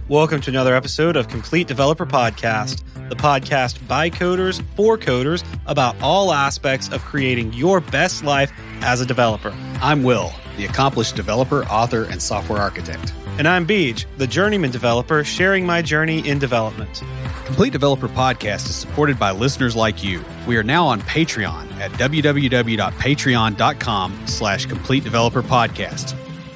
Welcome to another episode of Complete Developer Podcast, the podcast by coders for coders about all aspects of creating your best life as a developer. I'm Will, the accomplished developer, author, and software architect. And I'm Beej, the journeyman developer sharing my journey in development. Complete Developer Podcast is supported by listeners like you. We are now on Patreon at www.patreon.com/Complete Developer Podcast.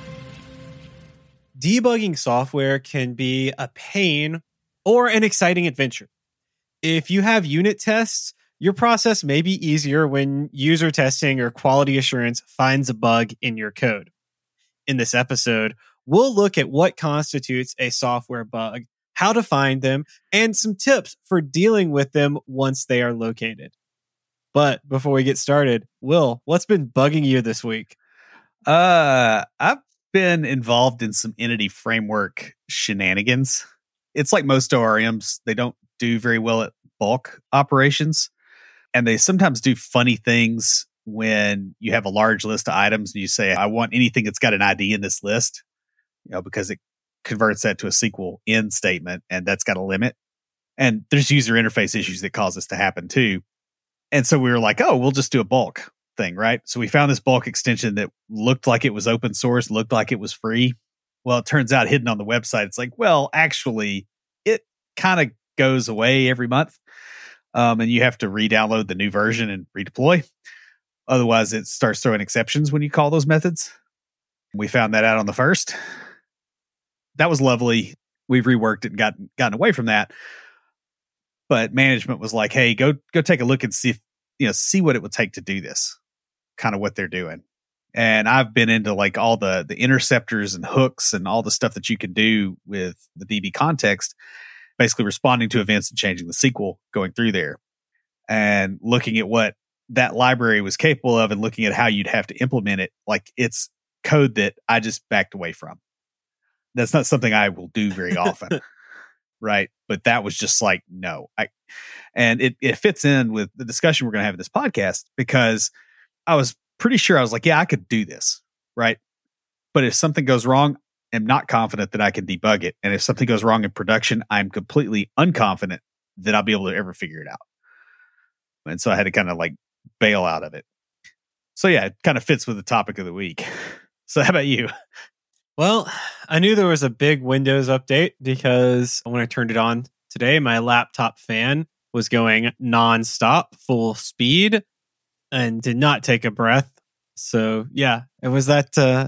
Debugging software can be a pain or an exciting adventure. If you have unit tests, your process may be easier when user testing or quality assurance finds a bug in your code. In this episode, we'll look at what constitutes a software bug, how to find them, and some tips for dealing with them once they are located. But before we get started, Will, what's been bugging you this week? I've been involved in some entity framework shenanigans. It's like most ORMs, they don't do very well at bulk operations, and they sometimes do funny things when you have a large list of items and you say, I want anything that's got an ID in this list, because it converts that to a SQL end statement, and that's got a limit. And there's user interface issues that cause this to happen too. And so we were like, oh, we'll just do a bulk thing, right? So we found this bulk extension that looked like it was open source, looked like it was free. Well, it turns out hidden on the website, it's like, well, actually, it kind of goes away every month. And you have to re-download the new version and redeploy. Otherwise, it starts throwing exceptions when you call those methods. We found that out on the first. That was lovely. We've reworked it and gotten away from that. But management was like, hey, go take a look and see see what it would take to do this. Kind of what they're doing. And I've been into like all the interceptors and hooks and all the stuff that you can do with the DB context, basically responding to events and changing the SQL going through there and looking at what that library was capable of and looking at how you'd have to implement it. Like, it's code that I just backed away from. That's not something I will do very often. Right. But that was just like, no, and it fits in with the discussion we're going to have in this podcast, because I was pretty sure I was like, yeah, I could do this. Right. But if something goes wrong, I'm not confident that I can debug it. And if something goes wrong in production, I'm completely unconfident that I'll be able to ever figure it out. And so I had to kind of like bail out of it. So yeah, it kind of fits with the topic of the week. So how about you? Well, I knew there was a big Windows update because when I turned it on today, my laptop fan was going nonstop, full speed, and did not take a breath. So yeah, it was that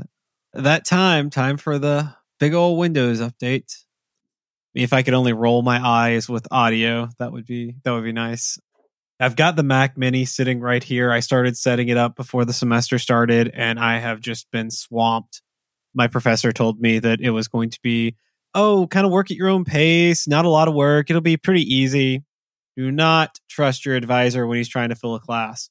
time for the big old Windows update. If I could only roll my eyes with audio, that would be nice. I've got the Mac Mini sitting right here. I started setting it up before the semester started, and I have just been swamped. My professor told me that it was going to be, kind of work at your own pace, not a lot of work. It'll be pretty easy. Do not trust your advisor when he's trying to fill a class.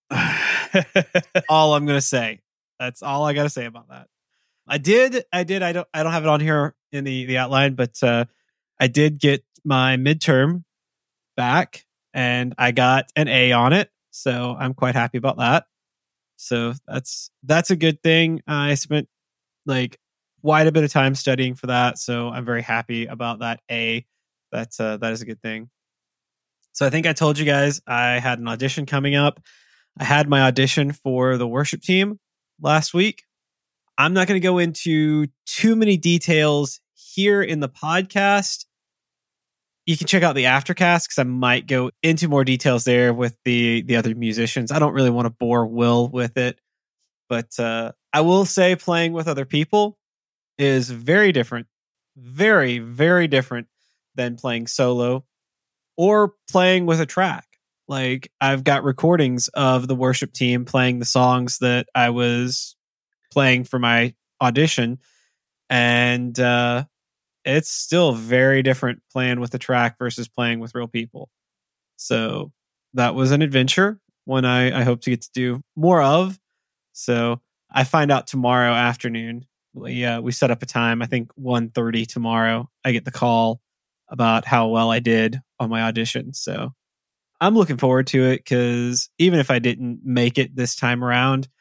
All I'm going to say. That's all I got to say about that. I don't have it on here in the outline, but I did get my midterm back and I got an A on it. So I'm quite happy about that. So that's a good thing. I spent like quite a bit of time studying for that, so I'm very happy about that A. That is a good thing. So I think I told you guys I had an audition coming up. I had my audition for the worship team last week. I'm not going to go into too many details here in the podcast. You can check out the aftercast because I might go into more details there with the other musicians. I don't really want to bore Will with it. But I will say playing with other people is very different, very, very different than playing solo or playing with a track. Like, I've got recordings of the worship team playing the songs that I was playing for my audition. And it's still very different playing with a track versus playing with real people. So that was an adventure, one I hope to get to do more of. So I find out tomorrow afternoon. We set up a time, I think 1:30 tomorrow. I get the call about how well I did on my audition. So I'm looking forward to it because even if I didn't make it this time around,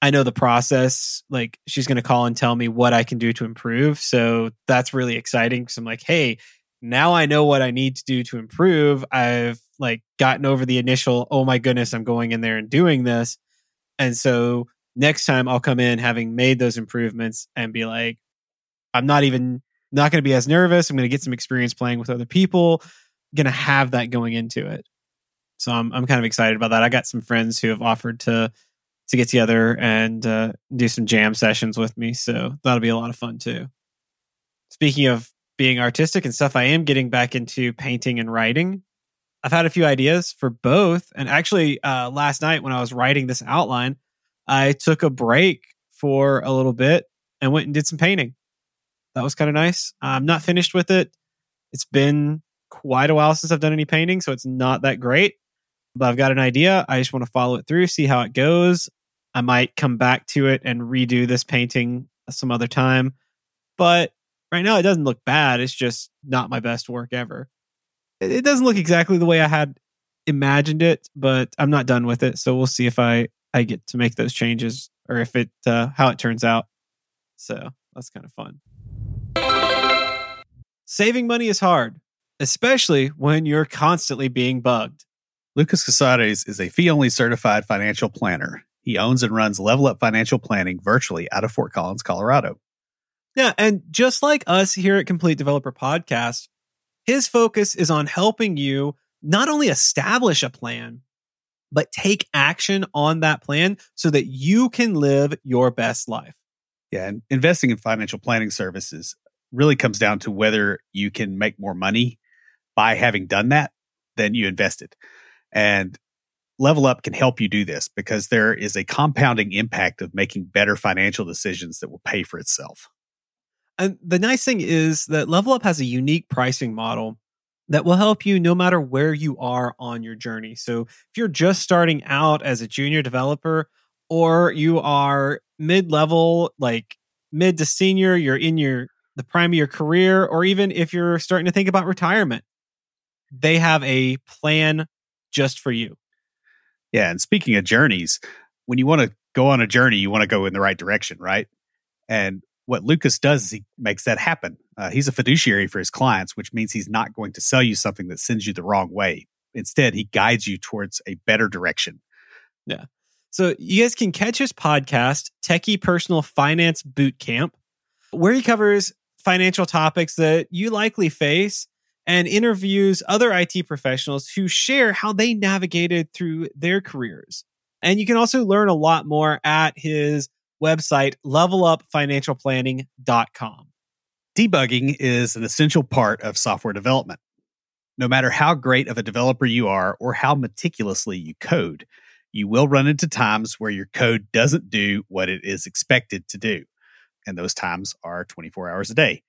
I know the process. Like, she's going to call and tell me what I can do to improve. So that's really exciting because I'm like, hey, now I know what I need to do to improve. I've like gotten over the initial, oh my goodness, I'm going in there and doing this. And so next time I'll come in having made those improvements and be like, I'm not going to be as nervous. I'm going to get some experience playing with other people. I'm going to have that going into it. So I'm kind of excited about that. I got some friends who have offered to get together and do some jam sessions with me. So that'll be a lot of fun too. Speaking of being artistic and stuff, I am getting back into painting and writing. I've had a few ideas for both. And actually, last night when I was writing this outline, I took a break for a little bit and went and did some painting. That was kind of nice. I'm not finished with it. It's been quite a while since I've done any painting, so it's not that great. But I've got an idea. I just want to follow it through, see how it goes. I might come back to it and redo this painting some other time. But right now, it doesn't look bad. It's just not my best work ever. It doesn't look exactly the way I had imagined it, but I'm not done with it. So we'll see if I get to make those changes or if it how it turns out. So that's kind of fun. Saving money is hard, especially when you're constantly being bugged. Lucas Casares is a fee-only certified financial planner. He owns and runs Level Up Financial Planning virtually out of Fort Collins, Colorado. Yeah, and just like us here at Complete Developer Podcast, his focus is on helping you not only establish a plan, but take action on that plan so that you can live your best life. Yeah, and investing in financial planning services really comes down to whether you can make more money by having done that than you invested. And Level Up can help you do this because there is a compounding impact of making better financial decisions that will pay for itself. And the nice thing is that Level Up has a unique pricing model that will help you no matter where you are on your journey. So if you're just starting out as a junior developer, or you are mid-level, like mid to senior, you're in the prime of your career, or even if you're starting to think about retirement, they have a plan just for you. Yeah, and speaking of journeys, when you want to go on a journey, you want to go in the right direction, right? And what Lucas does is he makes that happen. He's a fiduciary for his clients, which means he's not going to sell you something that sends you the wrong way. Instead, he guides you towards a better direction. Yeah. So you guys can catch his podcast, Techie Personal Finance Boot Camp, where he covers financial topics that you likely face and interviews other IT professionals who share how they navigated through their careers. And you can also learn a lot more at his website, levelupfinancialplanning.com. Debugging is an essential part of software development. No matter how great of a developer you are or how meticulously you code, you will run into times where your code doesn't do what it is expected to do. And those times are 24 hours a day.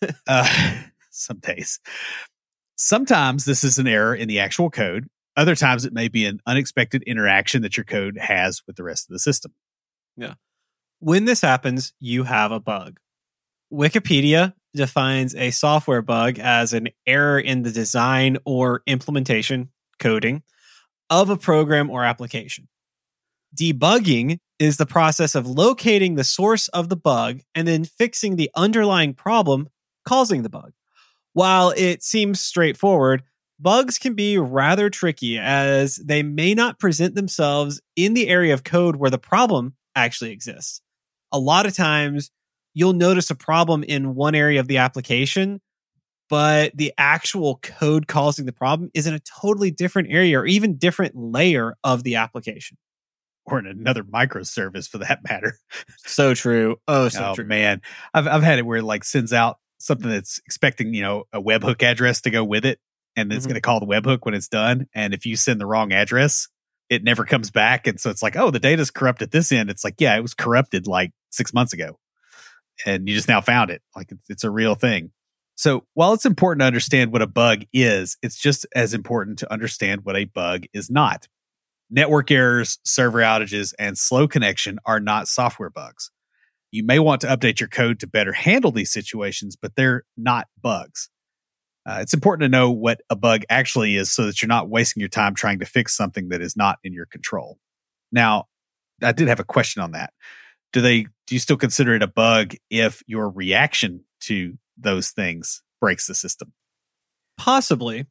Some days. Sometimes this is an error in the actual code. Other times it may be an unexpected interaction that your code has with the rest of the system. Yeah. When this happens, you have a bug. Wikipedia defines a software bug as an error in the design or implementation, coding, of a program or application. Debugging is the process of locating the source of the bug and then fixing the underlying problem causing the bug. While it seems straightforward, bugs can be rather tricky as they may not present themselves in the area of code where the problem actually exists. A lot of times, you'll notice a problem in one area of the application, but the actual code causing the problem is in a totally different area or even different layer of the application. Or in another microservice for that matter. So true. Oh, true. Man. I've had it where it like sends out something that's expecting, a webhook address to go with it. And it's going to call the webhook when it's done. And if you send the wrong address, it never comes back. And so it's like, oh, the data's corrupt at this end. It's like, yeah, it was corrupted like 6 months ago. And you just now found it. Like it's a real thing. So while it's important to understand what a bug is, it's just as important to understand what a bug is not. Network errors, server outages, and slow connection are not software bugs. You may want to update your code to better handle these situations, but they're not bugs. It's important to know what a bug actually is so that you're not wasting your time trying to fix something that is not in your control. Now, I did have a question on that. Do you still consider it a bug if your reaction to those things breaks the system? Possibly.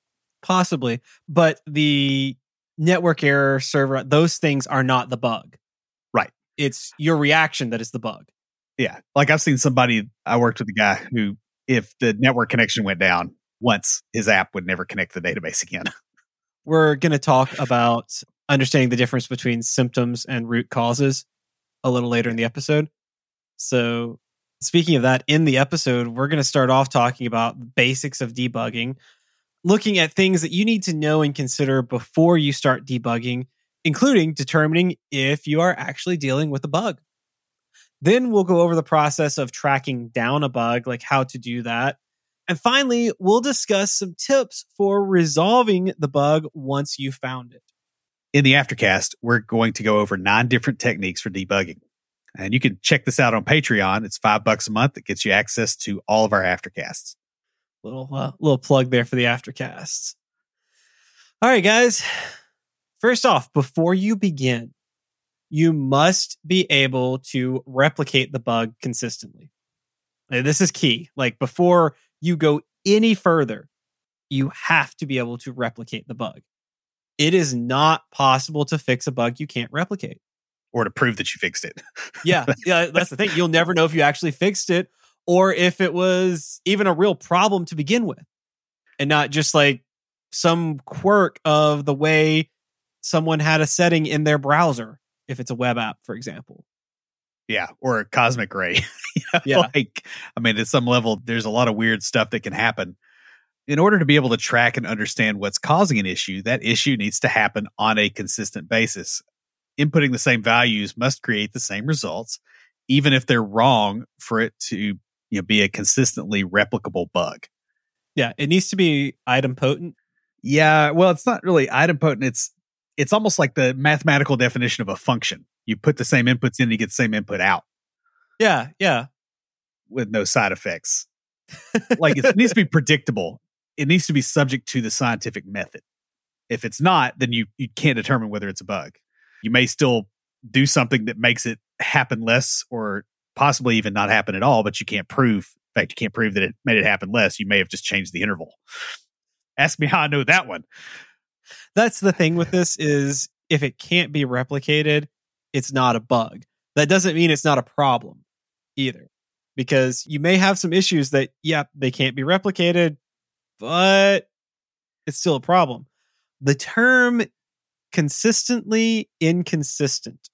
But the network error, server, those things are not the bug. Right. It's your reaction that is the bug. Yeah. Like I've seen I worked with a guy who, if the network connection went down once, his app would never connect to the database again. We're going to talk about understanding the difference between symptoms and root causes a little later in the episode. So speaking of that, in the episode, we're going to start off talking about basics of debugging, looking at things that you need to know and consider before you start debugging, including determining if you are actually dealing with a bug. Then we'll go over the process of tracking down a bug, like how to do that. And finally, we'll discuss some tips for resolving the bug once you found it. In the Aftercast, we're going to go over 9 different techniques for debugging. And you can check this out on Patreon. It's $5 a month. It gets you access to all of our Aftercasts. Little plug there for the Aftercasts. All right, guys. First off, before you begin, you must be able to replicate the bug consistently. This is key. Like, before you go any further, you have to be able to replicate the bug. It is not possible to fix a bug you can't replicate. Or to prove that you fixed it. Yeah, that's the thing. You'll never know if you actually fixed it or if it was even a real problem to begin with, and not just like some quirk of the way someone had a setting in their browser, if it's a web app, for example. Yeah, or a cosmic ray. Yeah. Like, I mean, at some level, there's a lot of weird stuff that can happen. In order to be able to track and understand what's causing an issue, that issue needs to happen on a consistent basis. Inputting the same values must create the same results, even if they're wrong, for it to be a consistently replicable bug. Yeah, it needs to be idempotent. Yeah, well, it's not really idempotent. It's almost like the mathematical definition of a function. You put the same inputs in, you get the same input out. Yeah. With no side effects. Like, it needs to be predictable. It needs to be subject to the scientific method. If it's not, then you can't determine whether it's a bug. You may still do something that makes it happen less or possibly even not happen at all, but you can't prove. In fact, you can't prove that it made it happen less. You may have just changed the interval. Ask me how I know that one. That's the thing with this is if it can't be replicated, it's not a bug. That doesn't mean it's not a problem either, because you may have some issues that, they can't be replicated, but it's still a problem. The term consistently inconsistent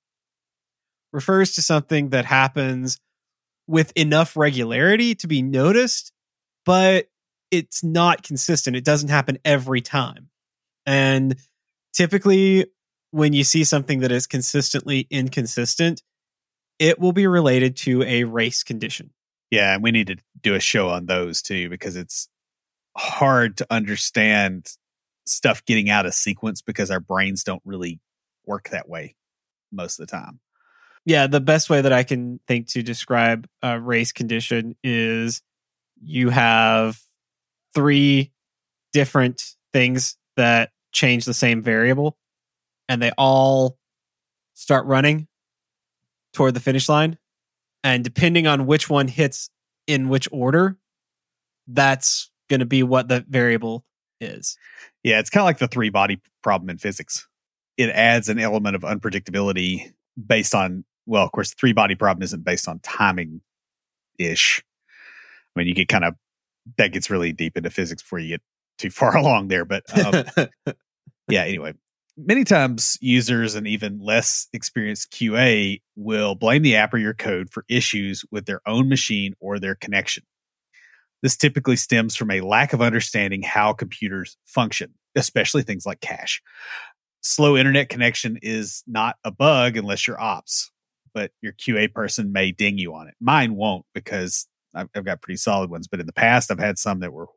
refers to something that happens with enough regularity to be noticed, but it's not consistent. It doesn't happen every time. And typically, when you see something that is consistently inconsistent, it will be related to a race condition. Yeah, and we need to do a show on those too, because it's hard to understand stuff getting out of sequence because our brains don't really work that way most of the time. Yeah, the best way that I can think to describe a race condition is you have 3 different things that change the same variable, and they all start running toward the finish line. And depending on which one hits in which order, that's going to be what the variable is. Yeah, it's kind of like the 3-body problem in physics. It adds an element of unpredictability based on, well, of course, the 3-body problem isn't based on timing-ish. I mean, you get that gets really deep into physics before you get too far along there. But yeah, anyway, many times users and even less experienced QA will blame the app or your code for issues with their own machine or their connection. This typically stems from a lack of understanding how computers function, especially things like cache. Slow internet connection is not a bug unless you're ops, but your QA person may ding you on it. Mine won't, because I've got pretty solid ones, but in the past I've had some that were,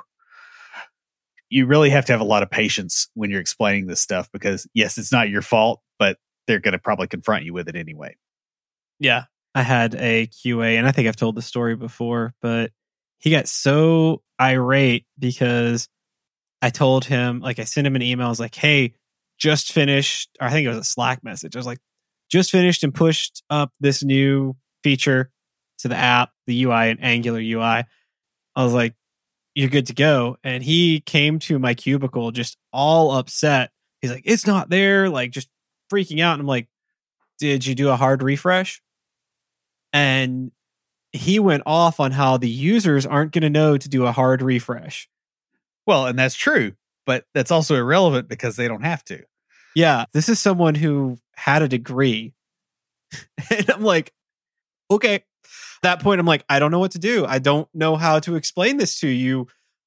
You really have to have a lot of patience when you're explaining this stuff, because yes, it's not your fault, but they're going to probably confront you with it anyway. Yeah. I had a QA, and I think I've told the story before, but he got so irate because I told him, like, I sent him an email. I was like, hey, just finished, or I think it was a Slack message. I was like, just finished and pushed up this new feature to the app, the UI and Angular UI. I was like, you're good to go. And he came to my cubicle just all upset. He's like, it's not there, like just freaking out. And I'm like, did you do a hard refresh? And he went off on how the users aren't going to know to do a hard refresh. Well, and that's true, but that's also irrelevant because they don't have to. Yeah, this is someone who had a degree. And I'm like, okay. At that point, I'm like, I don't know what to do. I don't know how to explain this to you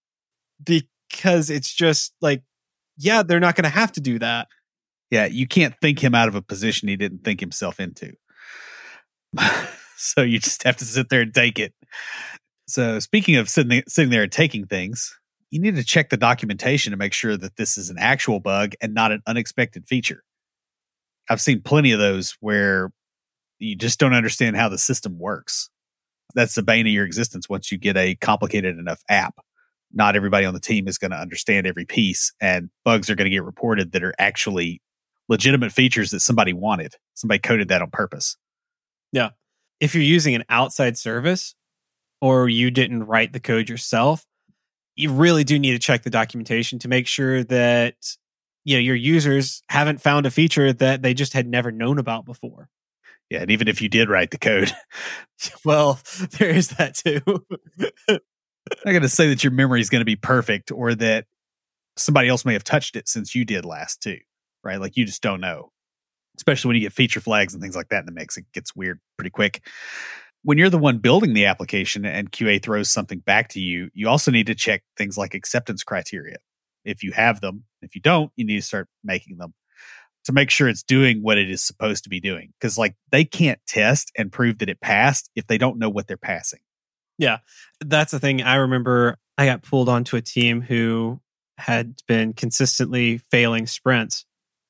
because it's just like, yeah, they're not going to have to do that. Yeah, you can't think him out of a position he didn't think himself into. So you just have to sit there and take it. So speaking of sitting there and taking things, you need to check the documentation to make sure that this is an actual bug and not an unexpected feature. I've seen plenty of those where you just don't understand how the system works. That's the bane of your existence once you get a complicated enough app. Not everybody on the team is going to understand every piece, and bugs are going to get reported that are actually legitimate features that somebody wanted. Somebody coded that on purpose. Yeah. If you're using an outside service or you didn't write the code yourself, you really do need to check the documentation to make sure that your users haven't found a feature that they just had never known about before. Yeah, and even if you did write the code, well, there is that too. I'm not going to say that your memory is going to be perfect or that somebody else may have touched it since you did last too, right? Like you just don't know, especially when you get feature flags and things like that in the mix. It gets weird pretty quick. When you're the one building the application and QA throws something back to you, you also need to check things like acceptance criteria. If you have them, if you don't, you need to start making them to make sure it's doing what it is supposed to be doing. Because like they can't test and prove that it passed if they don't know what they're passing. Yeah, that's the thing. I remember I got pulled onto a team who had been consistently failing sprints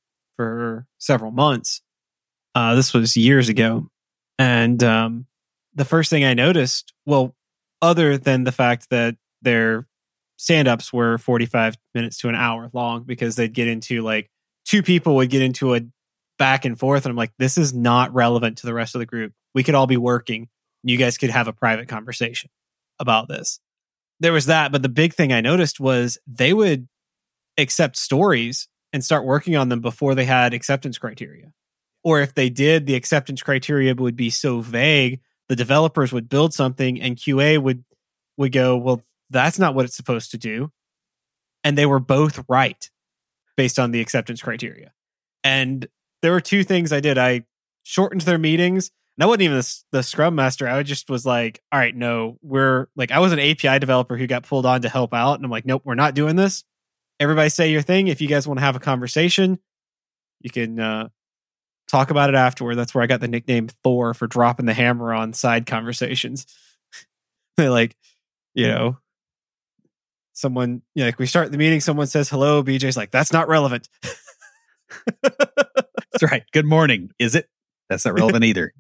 for several months. This was years ago. And the first thing I noticed, well, other than the fact that their stand-ups were 45 minutes to an hour long because they'd get into like two people would get into a back and forth. And I'm like, this is not relevant to the rest of the group. We could all be working. You guys could have a private conversation about this. There was that. But the big thing I noticed was they would accept stories and start working on them before they had acceptance criteria. Or if they did, the acceptance criteria would be so vague, the developers would build something and QA would go, well, that's not what it's supposed to do. And they were both right based on the acceptance criteria. And there were two things I did. I shortened their meetings. And I wasn't even the Scrum Master. I just was like, all right, no, I was an API developer who got pulled on to help out. And I'm like, nope, we're not doing this. Everybody say your thing. If you guys want to have a conversation, you can talk about it afterward. That's where I got the nickname Thor for dropping the hammer on side conversations. They someone, like we start the meeting, someone says hello, BJ's like, that's not relevant. That's right. Good morning. Is it? That's not relevant either.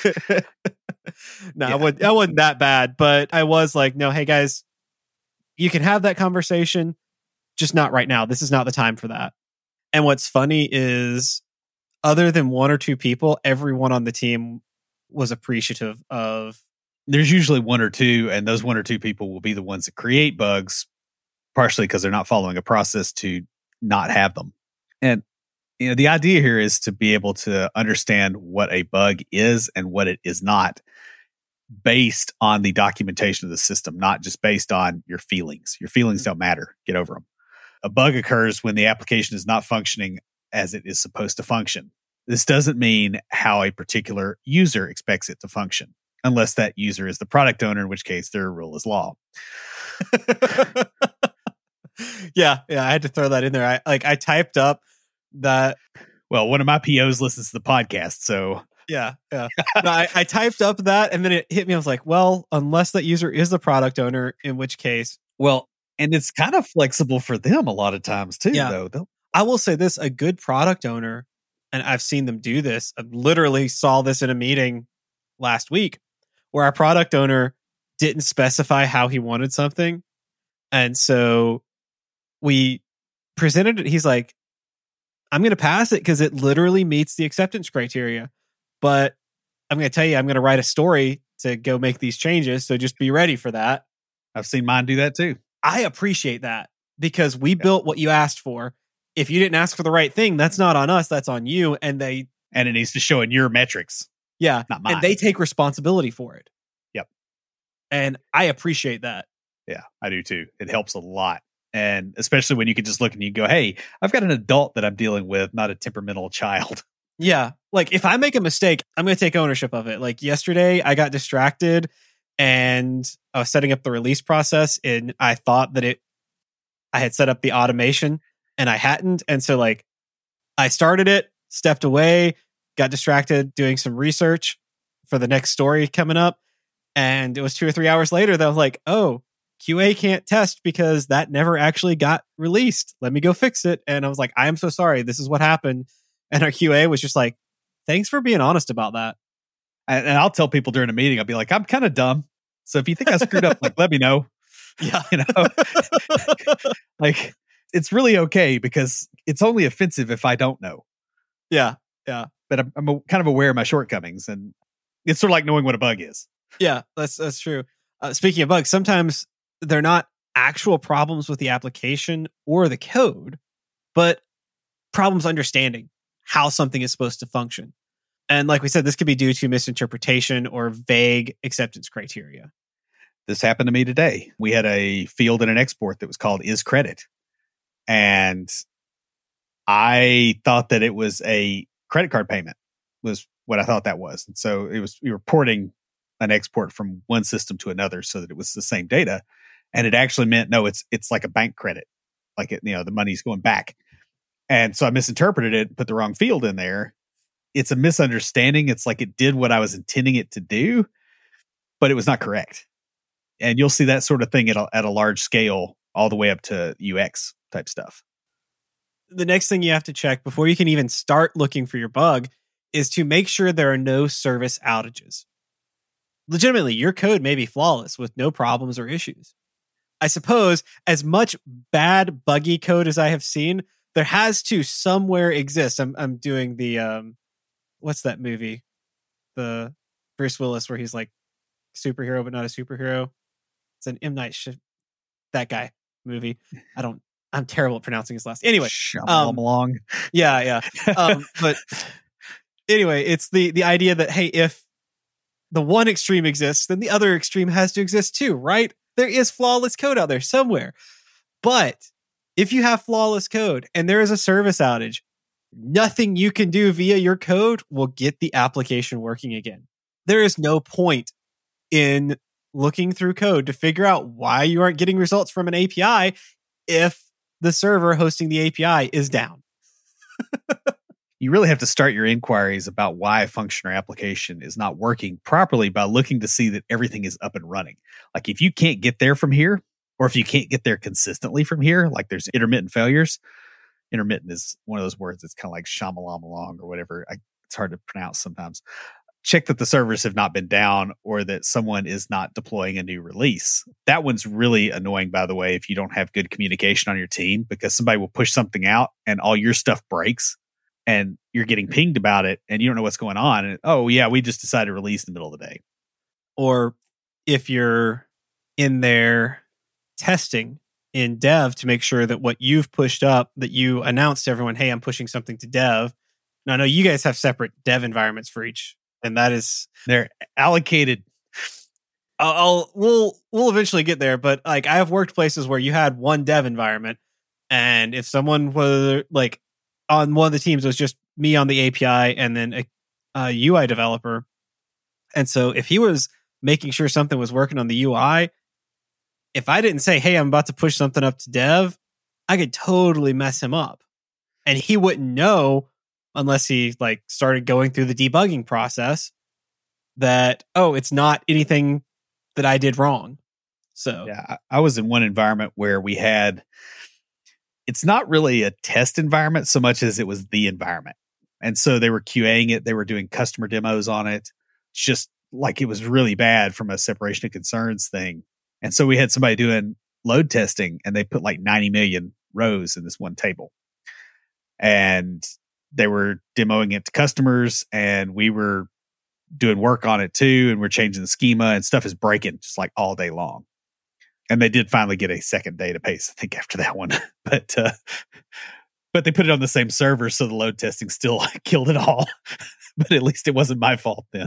No, yeah. I wasn't that bad, but I was like, no, hey guys, you can have that conversation, just not right now. This is not the time for that. And what's funny is, other than one or two people, everyone on the team was appreciative of. There's usually one or two, and those one or two people will be the ones that create bugs, partially because they're not following a process to not have them. And the idea here is to be able to understand what a bug is and what it is not based on the documentation of the system, not just based on your feelings. Your feelings don't matter. Get over them. A bug occurs when the application is not functioning as it is supposed to function. This doesn't mean how a particular user expects it to function, unless that user is the product owner, in which case their rule is law. Yeah, I had to throw that in there. I typed up that. Well, one of my POs listens to the podcast, so yeah. No, I typed up that, and then it hit me. I was like, well, unless that user is the product owner, in which case, well, and it's kind of flexible for them a lot of times too. Yeah. Though I will say this: a good product owner, and I've seen them do this. I literally saw this in a meeting last week, where our product owner didn't specify how he wanted something, and so we presented it. He's like, I'm going to pass it because it literally meets the acceptance criteria. but I'm going to tell you, I'm going to write a story to go make these changes. So just be ready for that. I've seen mine do that too. I appreciate that because we built what you asked for. If you didn't ask for the right thing, that's not on us. That's on you. And it needs to show in your metrics. Yeah. Not mine. And they take responsibility for it. Yep. And I appreciate that. Yeah, I do too. It helps a lot. And especially when you can just look and you go, hey, I've got an adult that I'm dealing with, not a temperamental child. Yeah. Like if I make a mistake, I'm going to take ownership of it. Like yesterday, I got distracted and I was setting up the release process and I thought that I had set up the automation and I hadn't. And so like I started it, stepped away, got distracted doing some research for the next story coming up. And it was 2 or 3 hours later that I was like, oh, QA can't test because that never actually got released. Let me go fix it. And I was like, I am so sorry. This is what happened. And our QA was just like, thanks for being honest about that. And I'll tell people during a meeting, I'll be like, I'm kind of dumb. So if you think I screwed up, like, let me know. Yeah. Like, it's really okay because it's only offensive if I don't know. Yeah. Yeah. But I'm kind of aware of my shortcomings. And it's sort of like knowing what a bug is. Yeah, that's true. Speaking of bugs, sometimes they're not actual problems with the application or the code, but problems understanding how something is supposed to function. And like we said, this could be due to misinterpretation or vague acceptance criteria. This happened to me today. We had a field in an export that was called is credit. And I thought that it was a credit card payment was what I thought that was. And so we were porting an export from one system to another so that it was the same data. And it actually meant, no, it's like a bank credit. Like the money's going back. And so I misinterpreted it, put the wrong field in there. It's a misunderstanding. It's like it did what I was intending it to do, but it was not correct. And you'll see that sort of thing at a large scale, all the way up to UX type stuff. The next thing you have to check before you can even start looking for your bug is to make sure there are no service outages. Legitimately, your code may be flawless with no problems or issues. I suppose as much bad buggy code as I have seen, there has to somewhere exist. I'm doing the what's that movie? The Bruce Willis where he's like superhero but not a superhero. It's an M. Night that guy movie. I'm terrible at pronouncing his last. Anyway, along. Yeah. But anyway, it's the idea that hey, if the one extreme exists, then the other extreme has to exist too, right? There is flawless code out there somewhere. But if you have flawless code and there is a service outage, nothing you can do via your code will get the application working again. There is no point in looking through code to figure out why you aren't getting results from an API if the server hosting the API is down. You really have to start your inquiries about why a function or application is not working properly by looking to see that everything is up and running. Like if you can't get there from here, or if you can't get there consistently from here, like there's intermittent failures. Intermittent is one of those words that's kind of like shamalamalong or whatever. It's hard to pronounce sometimes. Check that the servers have not been down or that someone is not deploying a new release. That one's really annoying, by the way, if you don't have good communication on your team, because somebody will push something out and all your stuff breaks and you're getting pinged about it and you don't know what's going on. And oh yeah, we just decided to release in the middle of the day. Or if you're in there testing in dev to make sure that what you've pushed up, that you announced to everyone, hey, I'm pushing something to dev. Now I know you guys have separate dev environments for each. And that is they're allocated. We'll eventually get there, but like I have worked places where you had one dev environment, and if someone was like on one of the teams, it was just me on the API and then a UI developer, and so if he was making sure something was working on the UI, if I didn't say, "Hey, I'm about to push something up to dev," I could totally mess him up, and he wouldn't know. Unless he like started going through the debugging process that, oh, it's not anything that I did wrong. So yeah, I was in one environment where we had, it's not really a test environment so much as it was the environment. And so they were QAing it. They were doing customer demos on it. It's just like, it was really bad from a separation of concerns thing. And so we had somebody doing load testing and they put like 90 million rows in this one table. And they were demoing it to customers, and we were doing work on it too, and we're changing the schema, and stuff is breaking just like all day long. And they did finally get a second database, I think, after that one. But they put it on the same server, so the load testing still killed it all. But at least it wasn't my fault then.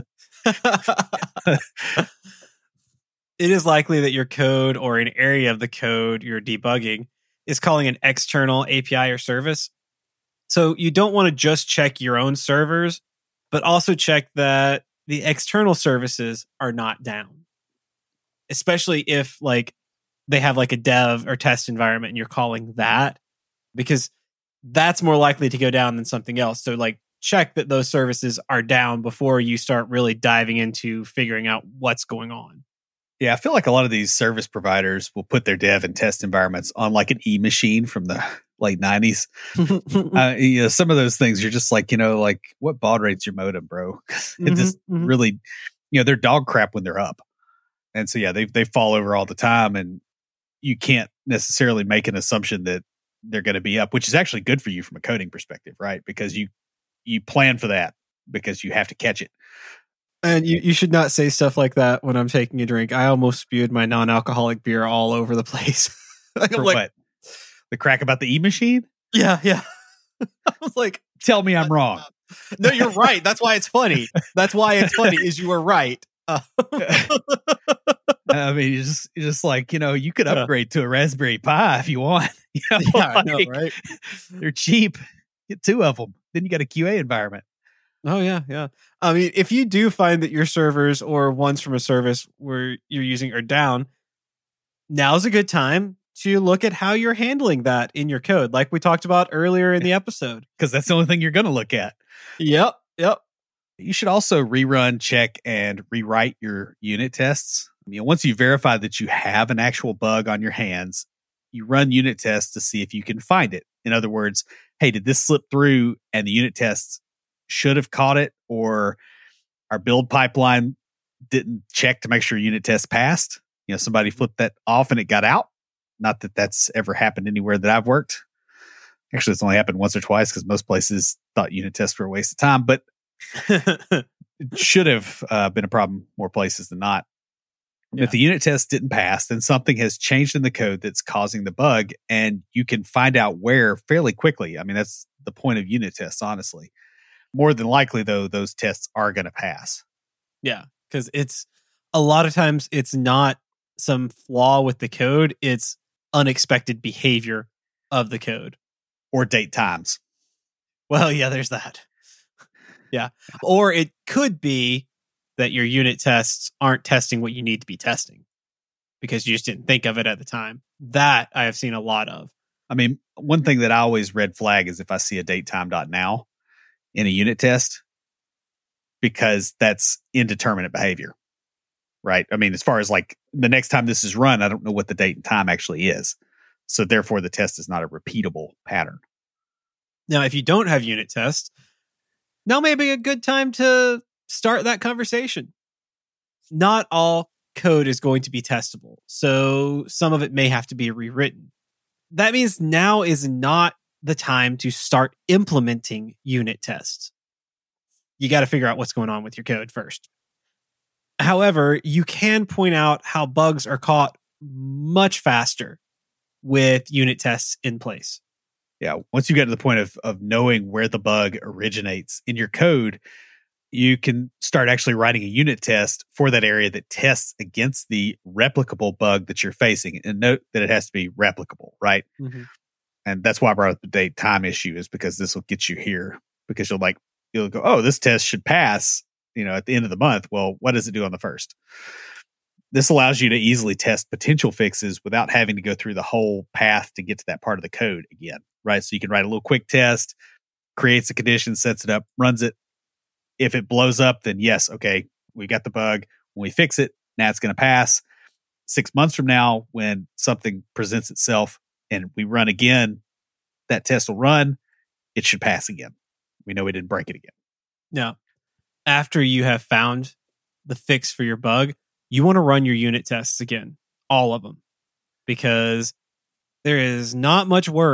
It is likely that your code or an area of the code you're debugging is calling an external API or service. So you don't want to just check your own servers, but also check that the external services are not down. Especially if like they have like a dev or test environment and you're calling that, because that's more likely to go down than something else. So like check that those services are down before you start really diving into figuring out what's going on. Yeah, I feel like a lot of these service providers will put their dev and test environments on like an E-machine from the late 90s. Some of those things, you're just like, like what baud rate's your modem, bro? It just really, they're dog crap when they're up. And so, yeah, they fall over all the time, and you can't necessarily make an assumption that they're going to be up, which is actually good for you from a coding perspective, right? Because you plan for that because you have to catch it. And you should not say stuff like that when I'm taking a drink. I almost spewed my non-alcoholic beer all over the place. What? The crack about the E-machine? Yeah. I was like, tell me I'm wrong. No, you're right. That's why it's funny. Is you were right. I mean, you're just like, you could upgrade to a Raspberry Pi if you want. I know, right? They're cheap. Get 2 of them. Then you got a QA environment. Oh, yeah. I mean, if you do find that your servers or ones from a service where you're using are down, now's a good time to look at how you're handling that in your code, like we talked about earlier in the episode. Because that's the only thing you're going to look at. Yep. You should also rerun, check, and rewrite your unit tests. Once you verify that you have an actual bug on your hands, you run unit tests to see if you can find it. In other words, hey, did this slip through and the unit tests should have caught it, or our build pipeline didn't check to make sure unit tests passed? Somebody flipped that off and it got out. Not that that's ever happened anywhere that I've worked. Actually, it's only happened once or twice because most places thought unit tests were a waste of time, but it should have been a problem more places than not. Yeah. If the unit test didn't pass, then something has changed in the code that's causing the bug, and you can find out where fairly quickly. I mean, that's the point of unit tests, honestly. More than likely, though, those tests are going to pass. Yeah, because it's a lot of times it's not some flaw with the code. It's unexpected behavior of the code. Or date times. Well, yeah, there's that. Yeah. Or it could be that your unit tests aren't testing what you need to be testing because you just didn't think of it at the time. That I have seen a lot of. I mean, one thing that I always red flag is if I see a datetime.now in a unit test, because that's indeterminate behavior, right? I mean, as far as like the next time this is run, I don't know what the date and time actually is. So therefore the test is not a repeatable pattern. Now, if you don't have unit tests, now may be a good time to start that conversation. Not all code is going to be testable, so some of it may have to be rewritten. That means now is not the time to start implementing unit tests. You got to figure out what's going on with your code first. However, you can point out how bugs are caught much faster with unit tests in place. Yeah, once you get to the point of knowing where the bug originates in your code, you can start actually writing a unit test for that area that tests against the replicable bug that you're facing. And note that it has to be replicable, right? Mm-hmm. And that's why I brought up the date time issue, is because this will get you here. Because you'll go, oh, this test should pass, at the end of the month. Well, what does it do on the first? This allows you to easily test potential fixes without having to go through the whole path to get to that part of the code again, right? So you can write a little quick test, creates a condition, sets it up, runs it. If it blows up, then yes, okay, we got the bug. When we fix it, now it's going to pass. 6 months from now, when something presents itself and we run again, that test will run. It should pass again. We know we didn't break it again. Now, after you have found the fix for your bug, you want to run your unit tests again, all of them, because there is not much worse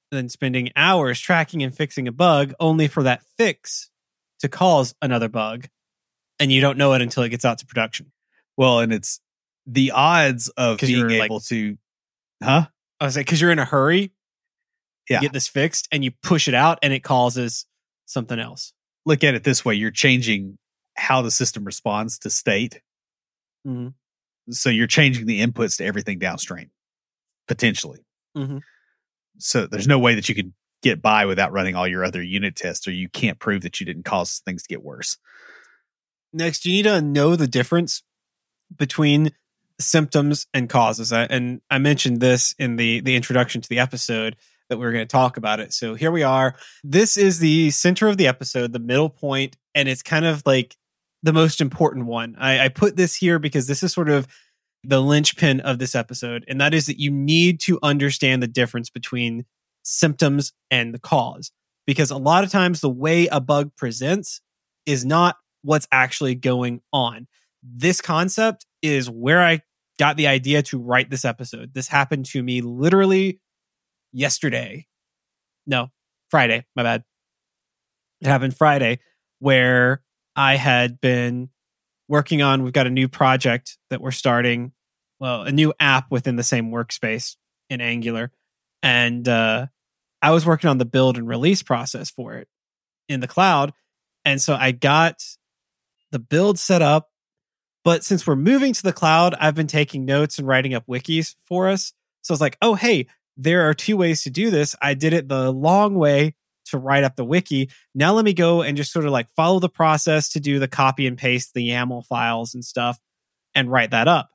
than spending hours tracking and fixing a bug only for that fix to cause another bug. And you don't know it until it gets out to production. Well, and it's the odds of being able to, I was like, because you're in a hurry to get this fixed and you push it out and it causes something else. Look at it this way. You're changing how the system responds to state. Mm-hmm. So you're changing the inputs to everything downstream, potentially. Mm-hmm. So there's no way that you could get by without running all your other unit tests, or you can't prove that you didn't cause things to get worse. Next, you need to know the difference between symptoms and causes. And I mentioned this in the introduction to the episode that we were going to talk about it. So here we are. This is the center of the episode, the middle point, and it's kind of like the most important one. I put this here because this is sort of the linchpin of this episode, and that is that you need to understand the difference between symptoms and the cause. Because a lot of times the way a bug presents is not what's actually going on. This concept is where I got the idea to write this episode. This happened to me literally yesterday. No, Friday. My bad. It happened Friday, where I had been working on, we've got a new project that we're starting. Well, a new app within the same workspace in Angular. And I was working on the build and release process for it in the cloud. And so I got the build set up. But since we're moving to the cloud, I've been taking notes and writing up wikis for us. So I was like, oh, hey, there are two ways to do this. I did it the long way to write up the wiki. Now let me go and just sort of like follow the process to do the copy and paste the YAML files and stuff and write that up.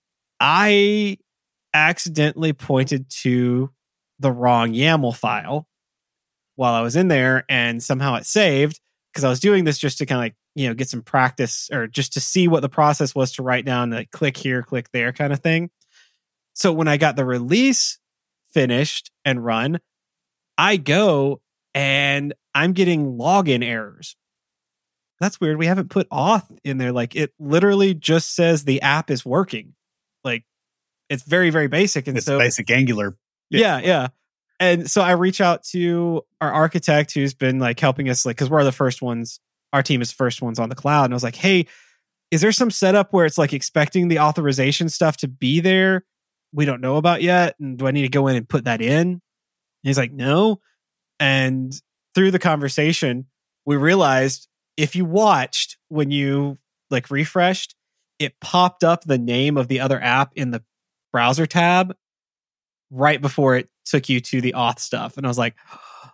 I accidentally pointed to the wrong YAML file while I was in there, and somehow it saved, because I was doing this just to kind of like, get some practice, or just to see what the process was to write down, like click here, click there kind of thing. So when I got the release finished and run, I go and I'm getting login errors. That's weird. We haven't put auth in there. Like, it literally just says the app is working. Like, it's very, very basic. And it's so basic Angular. Yeah. And so I reach out to our architect who's been like helping us, like, because we're the first ones. Our team is the first ones on the cloud. And I was like, hey, is there some setup where it's like expecting the authorization stuff to be there we don't know about yet? And do I need to go in and put that in? And he's like, no. And through the conversation, we realized if you watched when you like refreshed, it popped up the name of the other app in the browser tab right before it took you to the auth stuff. And I was like, oh,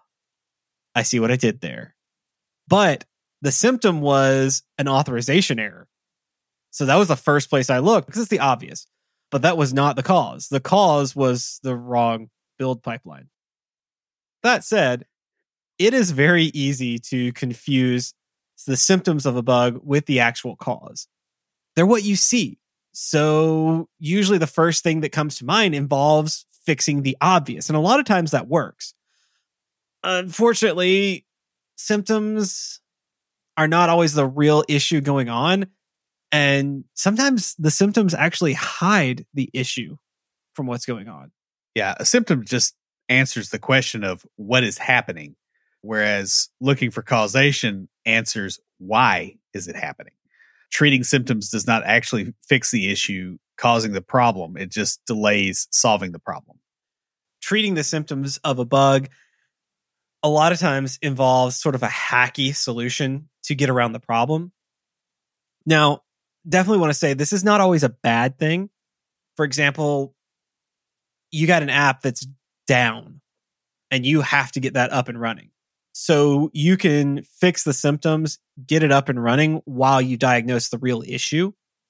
I see what I did there. But the symptom was an authorization error. So that was the first place I looked, because it's the obvious. But that was not the cause. The cause was the wrong build pipeline. That said, it is very easy to confuse the symptoms of a bug with the actual cause. They're what you see. So usually the first thing that comes to mind involves fixing the obvious. And a lot of times that works. Unfortunately, symptoms are not always the real issue going on. And sometimes the symptoms actually hide the issue from what's going on. Yeah, a symptom just answers the question of what is happening, whereas looking for causation answers why is it happening. Treating symptoms does not actually fix the issue causing the problem. It just delays solving the problem. Treating the symptoms of a bug a lot of times involves sort of a hacky solution to get around the problem. Now, definitely want to say this is not always a bad thing. For example, you got an app that's down and you have to get that up and running. So you can fix the symptoms, get it up and running while you diagnose the real issue.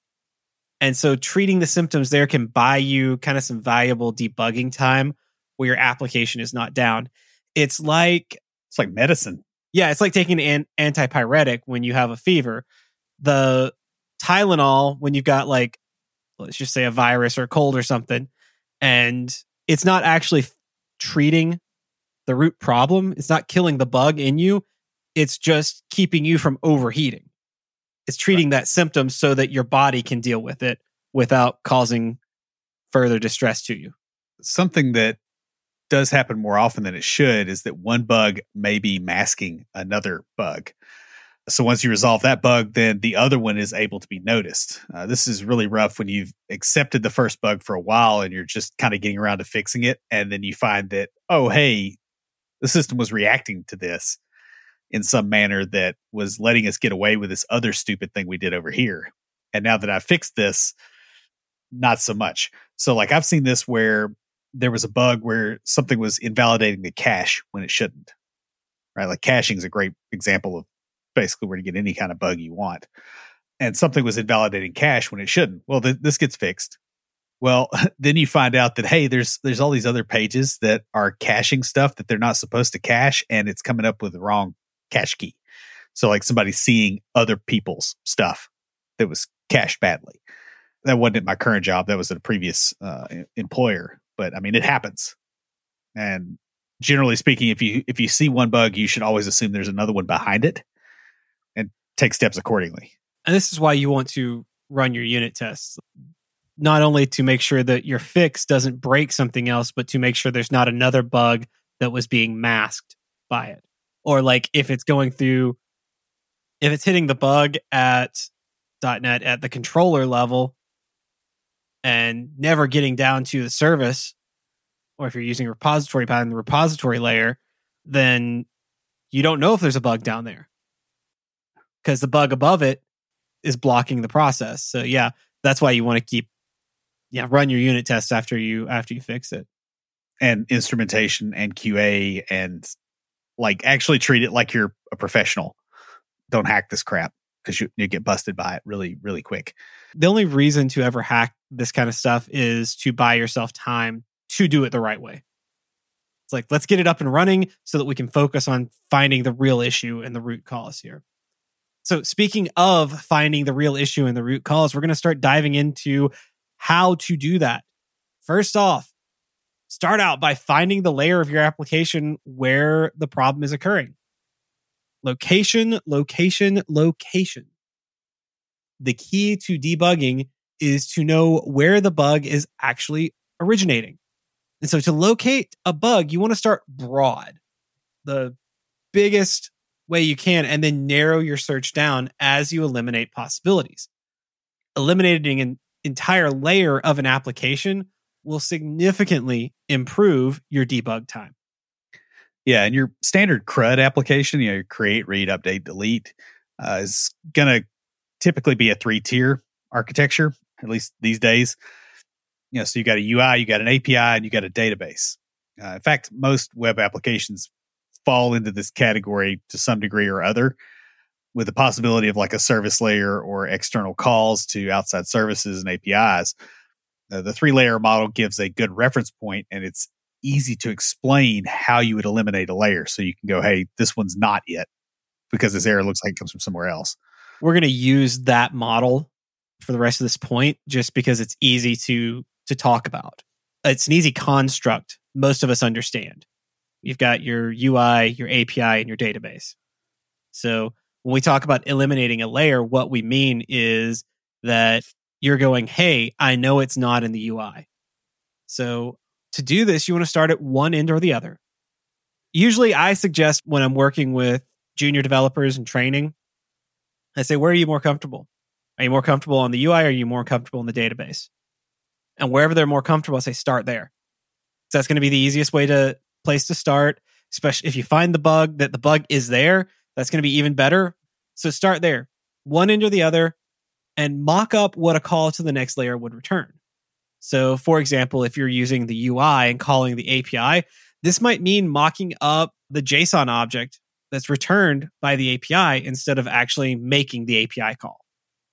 And so treating the symptoms there can buy you kind of some valuable debugging time where your application is not down. It's like medicine. Yeah, it's like taking an antipyretic when you have a fever. The Tylenol, when you've got like, let's just say a virus or a cold or something, and it's not actually treating the root problem. It's not killing the bug in you. It's just keeping you from overheating. It's treating that symptom so that your body can deal with it without causing further distress to you. Something that does happen more often than it should, is that one bug may be masking another bug. So once you resolve that bug, then the other one is able to be noticed. This is really rough when you've accepted the first bug for a while and you're just kind of getting around to fixing it. And then you find that, oh, hey, the system was reacting to this in some manner that was letting us get away with this other stupid thing we did over here. And now that I've fixed this, not so much. So like I've seen this where there was a bug where something was invalidating the cache when it shouldn't, right? Like caching is a great example of basically where to get any kind of bug you want. And something was invalidating cache when it shouldn't. Well, this gets fixed. Well, then you find out that, hey, there's all these other pages that are caching stuff that they're not supposed to cache, and it's coming up with the wrong cache key. So like somebody's seeing other people's stuff that was cached badly. That wasn't at my current job. That was at a previous employer. But I mean, it happens. And generally speaking, if you see one bug, you should always assume there's another one behind it and take steps accordingly. And this is why you want to run your unit tests, not only to make sure that your fix doesn't break something else, but to make sure there's not another bug that was being masked by it. Or like if it's hitting the bug at .NET at the controller level and never getting down to the service, or if you're using repository path in the repository layer, then you don't know if there's a bug down there because the bug above it is blocking the process. So yeah, that's why you want to run your unit tests after you fix it. And instrumentation and QA, and like actually treat it like you're a professional. Don't hack this crap because you get busted by it really, really quick. The only reason to ever hack this kind of stuff is to buy yourself time to do it the right way. It's like, let's get it up and running so that we can focus on finding the real issue and the root cause here. So speaking of finding the real issue and the root cause, we're going to start diving into how to do that. First off, start out by finding the layer of your application where the problem is occurring. Location, location, location. The key to debugging is to know where the bug is actually originating. And so to locate a bug, you want to start broad, the biggest way you can, and then narrow your search down as you eliminate possibilities. Eliminating an entire layer of an application will significantly improve your debug time. Yeah, and your standard CRUD application, your create, read, update, delete, is going to typically be a 3-tier architecture, at least these days. So you got a UI, you got an API, and you got a database. In fact, most web applications fall into this category to some degree or other, with the possibility of like a service layer or external calls to outside services and APIs. The 3-layer model gives a good reference point, and it's easy to explain how you would eliminate a layer. So you can go, hey, this one's not it because this error looks like it comes from somewhere else. We're going to use that model for the rest of this point just because it's easy to talk about. It's an easy construct most of us understand. You've got your UI, your API, and your database. So when we talk about eliminating a layer, what we mean is that you're going, hey, I know it's not in the UI. So to do this, you want to start at one end or the other. Usually I suggest when I'm working with junior developers and training, I say, where are you more comfortable? Are you more comfortable on the UI or are you more comfortable in the database? And wherever they're more comfortable, I say start there. So that's going to be the easiest place to start, especially if you find the bug, that the bug is there. That's going to be even better. So start there, one end or the other, and mock up what a call to the next layer would return. So for example, if you're using the UI and calling the API, this might mean mocking up the JSON object that's returned by the API instead of actually making the API call.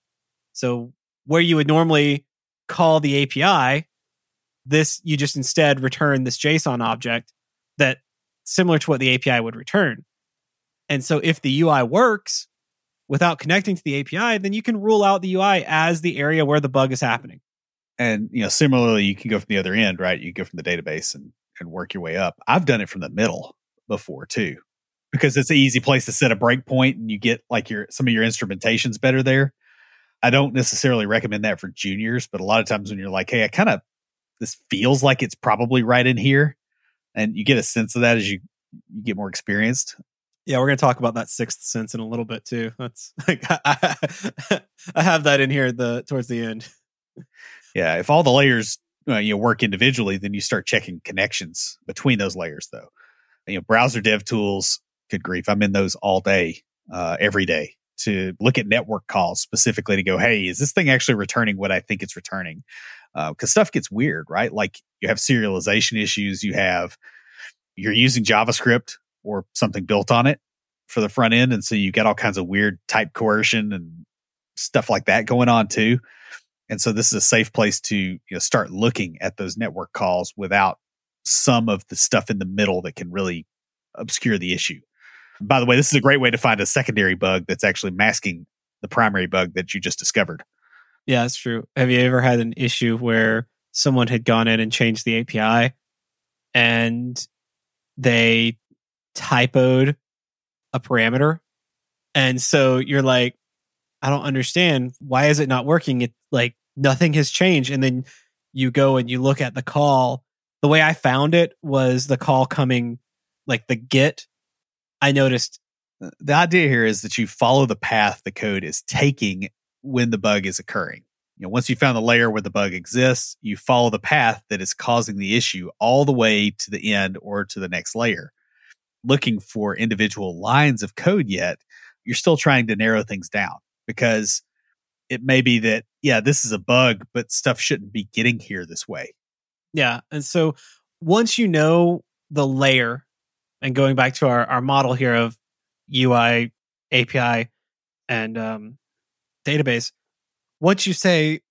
So where you would normally call the API, you just instead return this JSON object that similar to what the API would return. And so if the UI works without connecting to the API, then you can rule out the UI as the area where the bug is happening. And similarly, you can go from the other end, right? You go from the database and work your way up. I've done it from the middle before too, because it's an easy place to set a breakpoint and you get like some of your instrumentation's better there. I don't necessarily recommend that for juniors, but a lot of times when you're like, hey, this feels like it's probably right in here, And you get a sense of that as you get more experienced. Yeah, we're going to talk about that sixth sense in a little bit too. That's like I have that in here towards the end. Yeah, if all the layers work individually, then you start checking connections between those layers. Though, browser dev tools, good grief, I'm in those all day, every day, to look at network calls specifically to go, hey, is this thing actually returning what I think it's returning? Because stuff gets weird, right? Like you have serialization issues, you're using JavaScript or something built on it for the front end. And so you get all kinds of weird type coercion and stuff like that going on too. And so this is a safe place to start looking at those network calls without some of the stuff in the middle that can really obscure the issue. By the way, this is a great way to find a secondary bug that's actually masking the primary bug that you just discovered. Yeah, that's true. Have you ever had an issue where someone had gone in and changed the API and they typoed a parameter? And so you're like, I don't understand. Why is it not working? It's like nothing has changed. And then you go and you look at the call. The way I found it was the call coming, like the get. I noticed the idea here is that you follow the path the code is taking when the bug is occurring. Once you found the layer where the bug exists, you follow the path that is causing the issue all the way to the end or to the next layer. Looking for individual lines of code yet, you're still trying to narrow things down because it may be that, this is a bug, but stuff shouldn't be getting here this way. Yeah. And so once you know the layer, and going back to our model here of UI, API, and database, once you say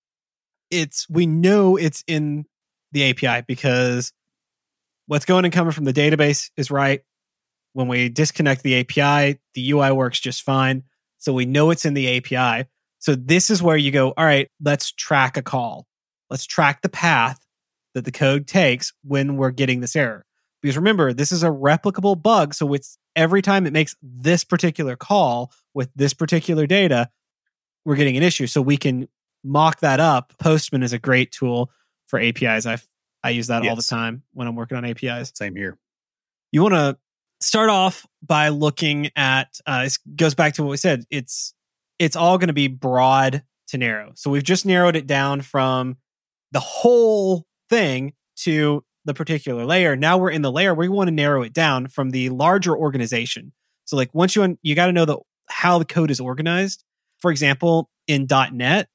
we know it's in the API because what's going and coming from the database is right. When we disconnect the API, the UI works just fine. So we know it's in the API. So this is where you go, all right, let's track a call. Let's track the path that the code takes when we're getting this error. Because remember, this is a replicable bug. So it's every time it makes this particular call with this particular data, we're getting an issue. So we can mock that up. Postman is a great tool for APIs. I use that all the time when I'm working on APIs. Same here. You want to start off by looking at, it goes back to what we said. It's all going to be broad to narrow. So we've just narrowed it down from the whole thing to the particular layer. Now we're in the layer where we want to narrow it down from the larger organization. So like once you got to know how the code is organized. For example, in .NET,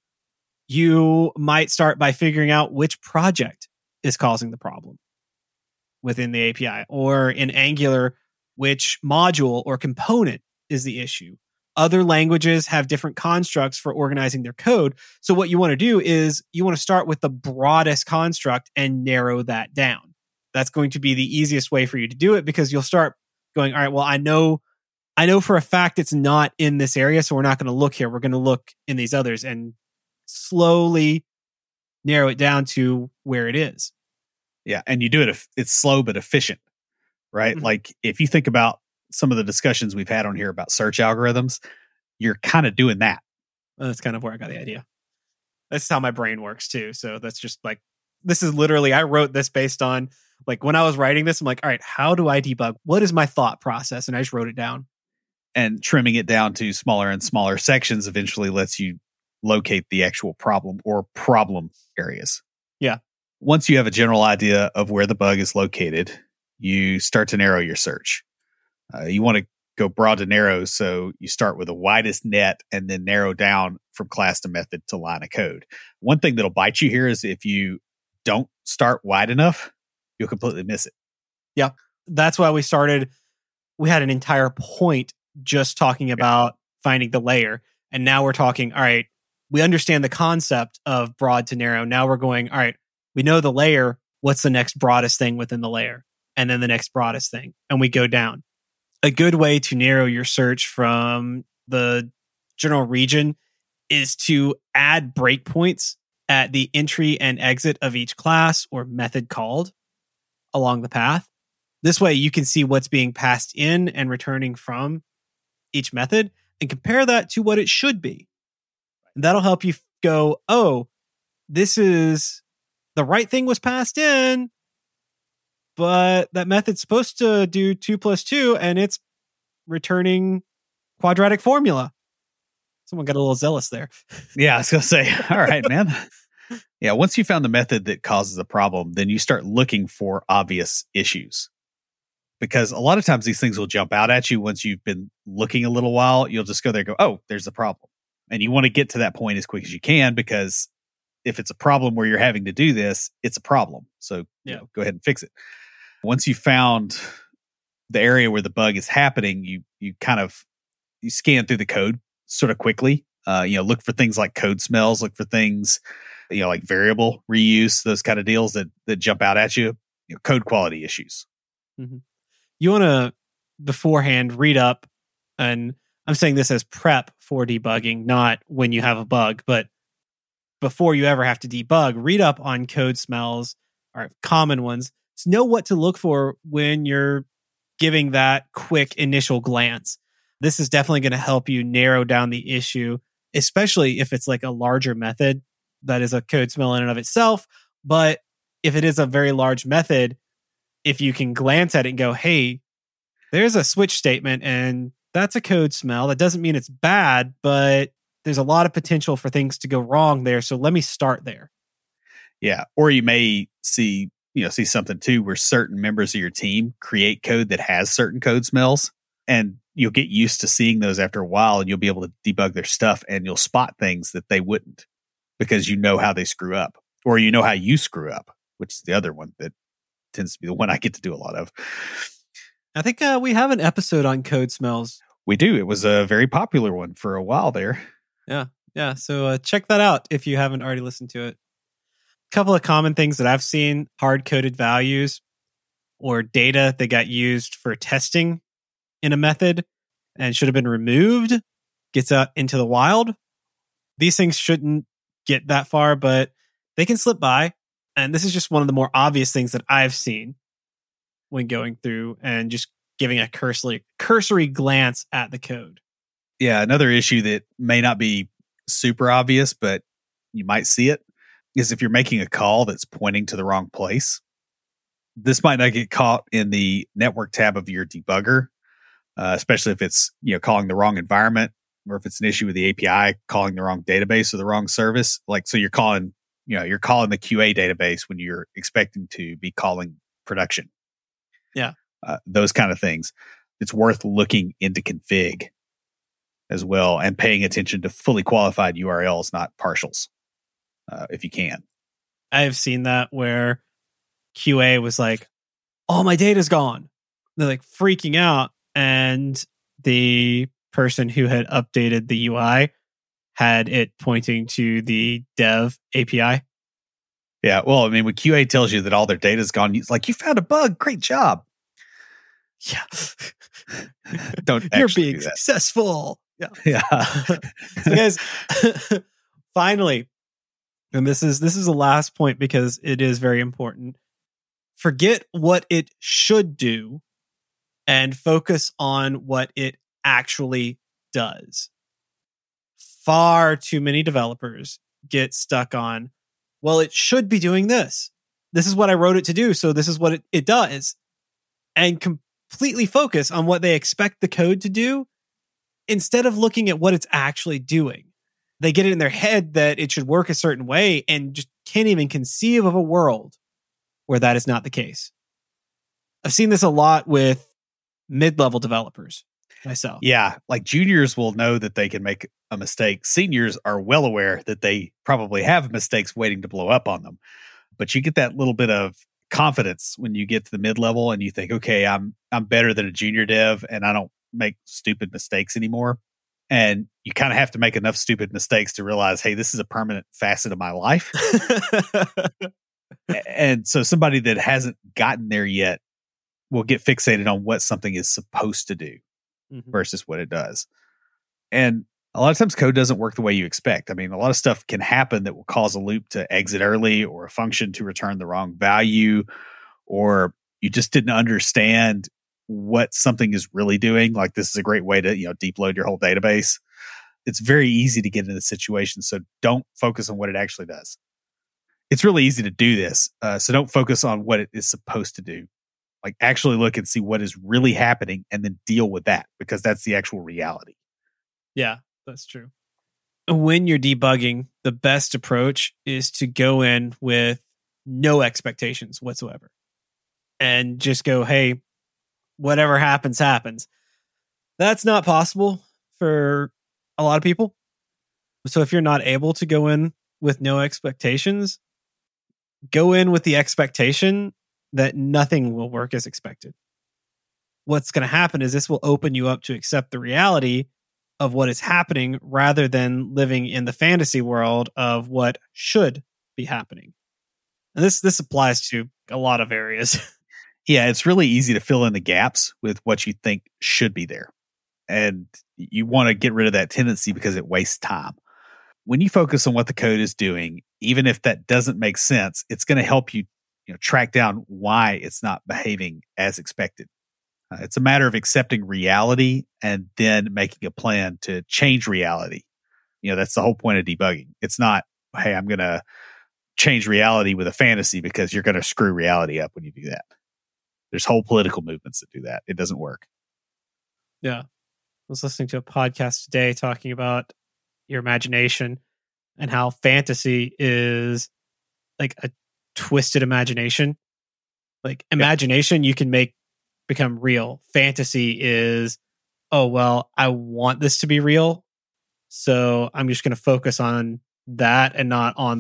you might start by figuring out which project is causing the problem within the API, or in Angular, which module or component is the issue. Other languages have different constructs for organizing their code. So what you want to do is you want to start with the broadest construct and narrow that down. That's going to be the easiest way for you to do it because you'll start going, all right, well, I know for a fact it's not in this area, so we're not going to look here. We're going to look in these others and slowly narrow it down to where it is. Yeah, and you do it, it's slow but efficient, right? Mm-hmm. Like if you think about some of the discussions we've had on here about search algorithms, you're kind of doing that. Well, that's kind of where I got the idea. That's how my brain works too. So that's just like, this is literally, I wrote this based on like when I was writing this, I'm like, all right, how do I debug? What is my thought process? And I just wrote it down. And trimming it down to smaller and smaller sections eventually lets you locate the actual problem or problem areas. Yeah. Once you have a general idea of where the bug is located, you start to narrow your search. You want to go broad to narrow, so you start with the widest net and then narrow down from class to method to line of code. One thing that'll bite you here is if you don't start wide enough, you'll completely miss it. Yeah, that's why we had an entire point just talking about finding the layer. And now we're talking, all right, we understand the concept of broad to narrow. Now we're going, all right, we know the layer. What's the next broadest thing within the layer? And then the next broadest thing. And we go down. A good way to narrow your search from the general region is to add breakpoints at the entry and exit of each class or method called along the path. This way you can see what's being passed in and returning from each method and compare that to what it should be. And that'll help you go, oh, this is the right thing was passed in, but that method's supposed to do 2 plus 2, and it's returning quadratic formula. Someone got a little zealous there. Yeah, I was going to say, all right, man. Yeah, once you found the method that causes the problem, then you start looking for obvious issues. Because a lot of times these things will jump out at you once you've been looking a little while. You'll just go there and go, oh, there's the problem. And you want to get to that point as quick as you can, because if it's a problem where you're having to do this, it's a problem. So go ahead and fix it. Once you found the area where the bug is happening, you scan through the code sort of quickly. Look for things like code smells, look for things, like variable reuse, those kind of deals that jump out at you, code quality issues. Mm-hmm. You want to beforehand read up, and I'm saying this as prep for debugging, not when you have a bug, but before you ever have to debug, read up on code smells or common ones. To know what to look for when you're giving that quick initial glance. This is definitely going to help you narrow down the issue, especially if it's like a larger method that is a code smell in and of itself. But if it is a very large method, if you can glance at it and go, hey, there's a switch statement and that's a code smell. That doesn't mean it's bad, but there's a lot of potential for things to go wrong there. So let me start there. Yeah. Or you may see something too, where certain members of your team create code that has certain code smells, and you'll get used to seeing those after a while, and you'll be able to debug their stuff, and you'll spot things that they wouldn't, because you know how they screw up, or you know how you screw up, which is the other one that tends to be the one I get to do a lot of. I think we have an episode on code smells. We do. It was a very popular one for a while there. Yeah. So check that out if you haven't already listened to it. A couple of common things that I've seen: hard-coded values or data that got used for testing in a method and should have been removed, gets out into the wild. These things shouldn't get that far, but they can slip by. And this is just one of the more obvious things that I've seen when going through and just giving a cursory glance at the code. Yeah, another issue that may not be super obvious, but you might see it, is if you're making a call that's pointing to the wrong place. This might not get caught in the network tab of your debugger, especially if it's calling the wrong environment, or if it's an issue with the API calling the wrong database or the wrong service. Like, so you're calling the QA database when you're expecting to be calling production. Yeah. Those kind of things. It's worth looking into config as well, and paying attention to fully qualified URLs, not partials, if you can. I've seen that where QA was like, all my data's gone. They're like freaking out. And the person who had updated the UI had it pointing to the dev API. Yeah. Well, I mean, when QA tells you that all their data's gone, it's like, you found a bug. Great job. Yeah. Don't You're being successful. Yeah. So guys, finally, and this is the last point because it is very important. Forget what it should do and focus on what it actually does. Far too many developers get stuck on, well, it should be doing this. This is what I wrote it to do, so this is what it does. And completely focus on what they expect the code to do instead of looking at what it's actually doing. They get it in their head that it should work a certain way and just can't even conceive of a world where that is not the case. I've seen this a lot with mid-level developers myself. Yeah, like juniors will know that they can make a mistake. Seniors are well aware that they probably have mistakes waiting to blow up on them. But you get that little bit of confidence when you get to the mid-level and you think, okay, I'm better than a junior dev and I don't make stupid mistakes anymore. And you kind of have to make enough stupid mistakes to realize, hey, this is a permanent facet of my life. And so somebody that hasn't gotten there yet will get fixated on what something is supposed to do versus what it does. And a lot of times code doesn't work the way you expect. I mean, a lot of stuff can happen that will cause a loop to exit early, or a function to return the wrong value, or you just didn't understand what something is really doing. Like, this is a great way to, deep load your whole database. It's very easy to get into the situation. So don't focus on what it actually does. It's really easy to do this. So don't focus on what it is supposed to do. Like actually look and see what is really happening and then deal with that, because that's the actual reality. Yeah, that's true. When you're debugging, the best approach is to go in with no expectations whatsoever and just go, hey, whatever happens, happens. That's not possible for a lot of people. So if you're not able to go in with no expectations, go in with the expectation that nothing will work as expected. What's going to happen is this will open you up to accept the reality of what is happening rather than living in the fantasy world of what should be happening. And this applies to a lot of areas. Yeah, it's really easy to fill in the gaps with what you think should be there. And you want to get rid of that tendency because it wastes time. When you focus on what the code is doing, even if that doesn't make sense, it's going to help you, track down why it's not behaving as expected. It's a matter of accepting reality and then making a plan to change reality. That's the whole point of debugging. It's not, hey, I'm going to change reality with a fantasy because you're going to screw reality up when you do that. There's whole political movements that do that. It doesn't work. Yeah. I was listening to a podcast today talking about your imagination and how fantasy is like a twisted imagination. Like imagination you can make become real. Fantasy is, oh, well, I want this to be real, so I'm just going to focus on that and not on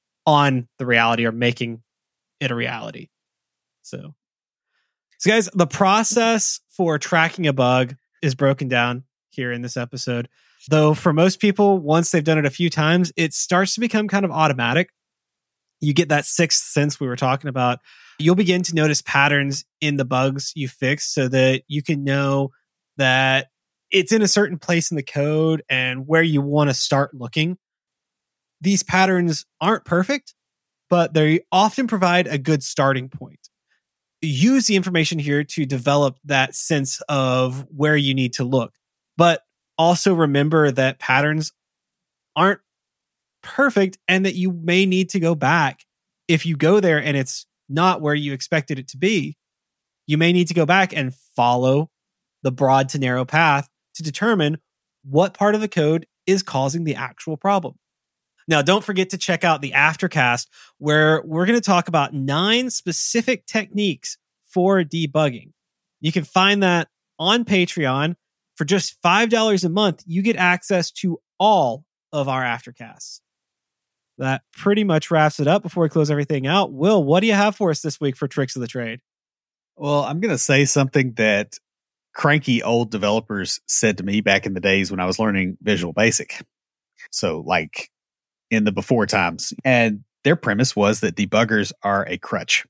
the reality or making it a reality. So guys, the process for tracking a bug is broken down here in this episode. Though for most people, once they've done it a few times, it starts to become kind of automatic. You get that sixth sense we were talking about. You'll begin to notice patterns in the bugs you fix so that you can know that it's in a certain place in the code and where you want to start looking. These patterns aren't perfect, but they often provide a good starting point. Use the information here to develop that sense of where you need to look. But also remember that patterns aren't perfect and that you may need to go back. If you go there and it's not where you expected it to be, you may need to go back and follow the broad to narrow path to determine what part of the code is causing the actual problem. Now, don't forget to check out the Aftercast, where we're going to talk about 9 specific techniques for debugging. You can find that on Patreon. For just $5 a month, you get access to all of our Aftercasts. That pretty much wraps it up before we close everything out. Will, what do you have for us this week for Tricks of the Trade? Well, I'm going to say something that cranky old developers said to me back in the days when I was learning Visual Basic. So like in the before times. And their premise was that debuggers are a crutch.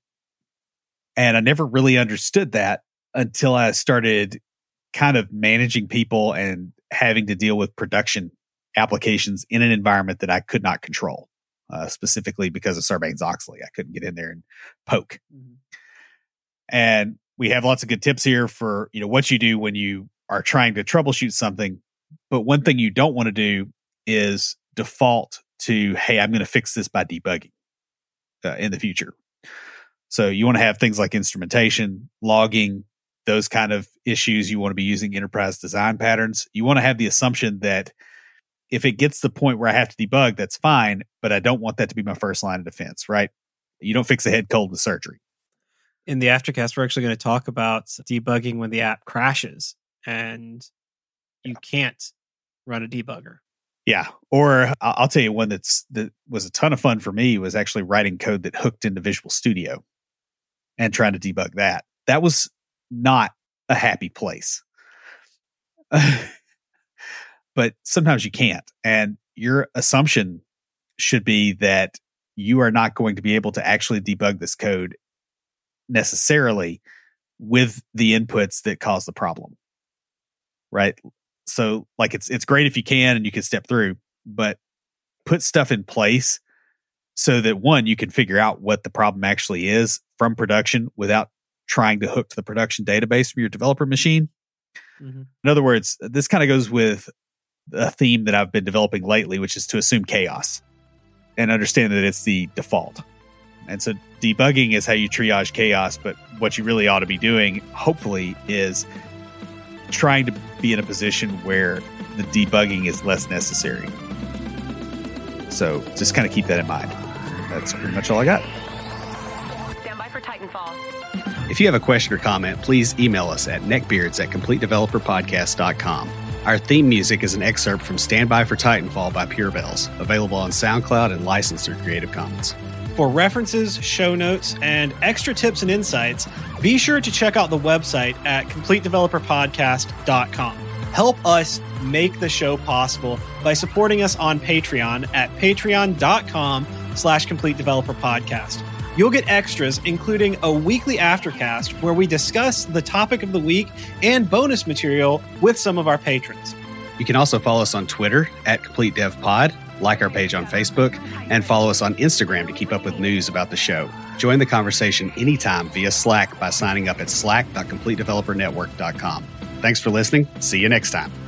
And I never really understood that until I started kind of managing people and having to deal with production applications in an environment that I could not control, specifically because of Sarbanes-Oxley. I couldn't get in there and poke. Mm-hmm. And we have lots of good tips here for, what you do when you are trying to troubleshoot something. But one thing you don't want to do is default to, hey, I'm going to fix this by debugging in the future. So you want to have things like instrumentation, logging, those kind of issues. You want to be using enterprise design patterns. You want to have the assumption that if it gets to the point where I have to debug, that's fine, but I don't want that to be my first line of defense, right? You don't fix a head cold with surgery. In the Aftercast, we're actually going to talk about debugging when the app crashes and you can't run a debugger. Yeah. Or I'll tell you one that was a ton of fun for me was actually writing code that hooked into Visual Studio and trying to debug that. That was not a happy place. But sometimes you can't. And your assumption should be that you are not going to be able to actually debug this code necessarily with the inputs that cause the problem. Right? So like it's great if you can and you can step through, but put stuff in place so that one, you can figure out what the problem actually is from production without trying to hook to the production database from your developer machine. Mm-hmm. In other words, this kind of goes with a theme that I've been developing lately, which is to assume chaos and understand that it's the default. And so debugging is how you triage chaos, but what you really ought to be doing, hopefully, is trying to be in a position where the debugging is less necessary. So just kind of keep that in mind. That's pretty much all I got. Stand by for Titanfall. If you have a question or comment, please email us at neckbeards@CompleteDeveloperPodcast.com. Our theme music is an excerpt from Stand By for Titanfall by Pure Bells, available on SoundCloud and licensed through Creative Commons. For references, show notes, and extra tips and insights, be sure to check out the website at CompleteDeveloperPodcast.com. Help us make the show possible by supporting us on Patreon at patreon.com/CompleteDeveloperPodcast. You'll get extras, including a weekly aftercast where we discuss the topic of the week and bonus material with some of our patrons. You can also follow us on Twitter at CompleteDevPod, like our page on Facebook, and follow us on Instagram to keep up with news about the show. Join the conversation anytime via Slack by signing up at slack.CompleteDeveloperNetwork.com. Thanks for listening. See you next time.